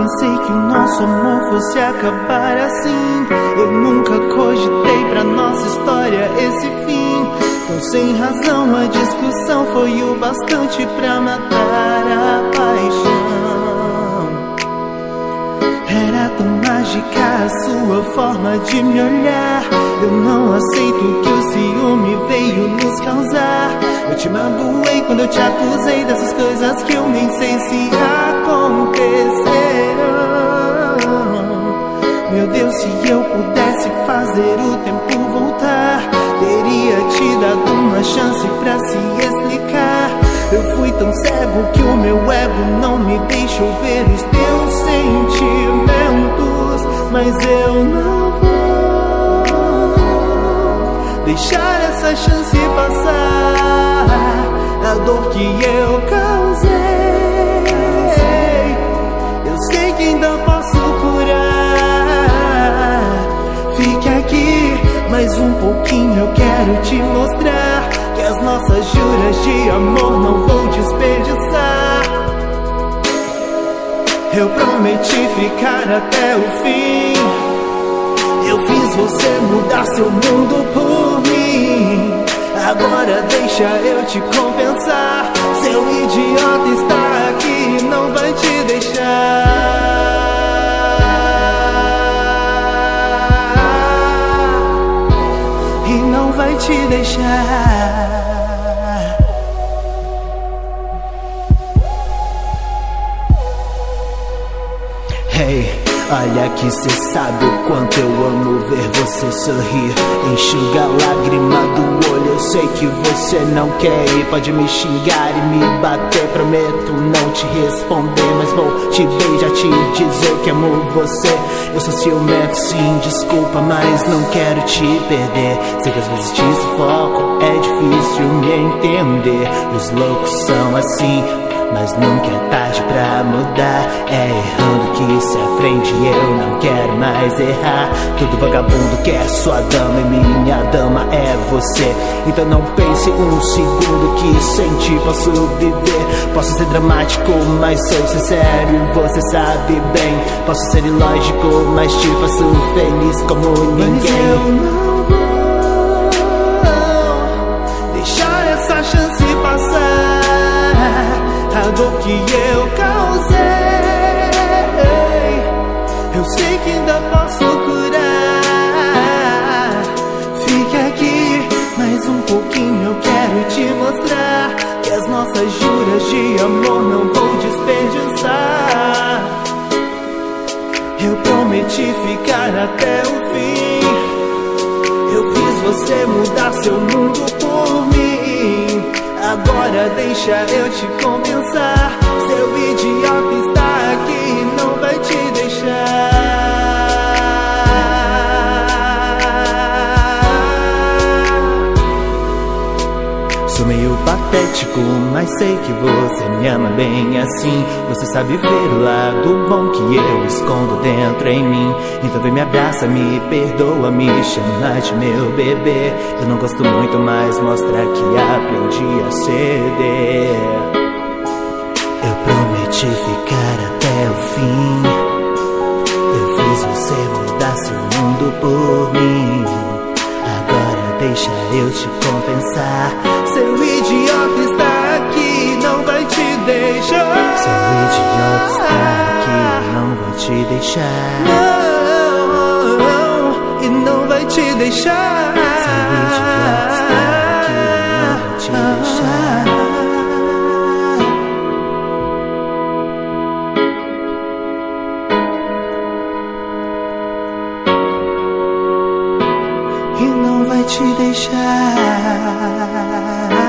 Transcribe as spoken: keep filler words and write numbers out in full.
pensei que o nosso amor fosse acabar assim. Eu nunca cogitei pra nossa história esse fim. Tão sem razão a discussão foi o bastante pra matar a paixão. Era tão mágica a sua forma de me olhar. Eu não aceito que o ciúme veio nos causar. Eu te magoei quando eu te acusei dessas coisas que eu nem sei se acontecerão. Meu Deus, se eu pudesse fazer o tempo voltar, teria te dado uma chance pra se explicar. Eu fui tão cego que o meu ego não me deixou ver os teus sentimentos. Mas eu não vou deixar essa chance passar. A dor que eu causei, eu sei que ainda posso curar. Fique aqui mais um pouquinho, eu quero te mostrar que as nossas juras de amor não vou desperdiçar. Eu prometi ficar até o fim. Eu fiz você mudar seu mundo por mim. Agora deixa eu te compensar. Seu idiota está aqui e não vai te deixar. E não vai te deixar. Hey, olha que cê sabe o quanto eu amo ver você sorrir. Enxuga a lágrima do olho, eu sei que você não quer ir. Pode me xingar e me bater, prometo não te responder. Mas vou te beijar, te dizer que amo você. Eu sou ciumento, sim, desculpa, mas não quero te perder. Sei que às vezes te sufoco, é difícil me entender. Os loucos são assim, mas nunca é tarde pra mudar. É errando que se aprende, eu não quero mais errar. Todo vagabundo quer sua dama e minha dama é você. Então não pense um segundo que sem ti posso viver. Posso ser dramático, mas sou sincero e você sabe bem. Posso ser ilógico, mas te faço feliz como ninguém. Mas eu não vou deixar essa chance passar. A dor que eu causei, eu sei que ainda posso curar. Fique aqui mais um pouquinho, eu quero te mostrar que as nossas juras de amor não vou desperdiçar. Eu prometi ficar até o fim. Eu fiz você mudar seu mundo por mim. Agora deixa eu te compensar. Seu idiota está aqui e não vai te deixar. Sou meio patético, mas sei que você me ama bem assim. Você sabe ver o lado bom que eu escondo dentro em mim. Então vem me abraça, me perdoa, me chama de meu bebê. Eu não gosto muito, mas mostra que aprendi a ceder. Eu prometi ficar até o fim. Eu fiz você mudar seu mundo por mim. Agora deixa eu te compensar. Seu idiota está aqui e não vai te deixar. Seu idiota está aqui e não vai te deixar. Não, e não vai te deixar. Seu idiota está aqui e não vai te deixar. E não vai te deixar.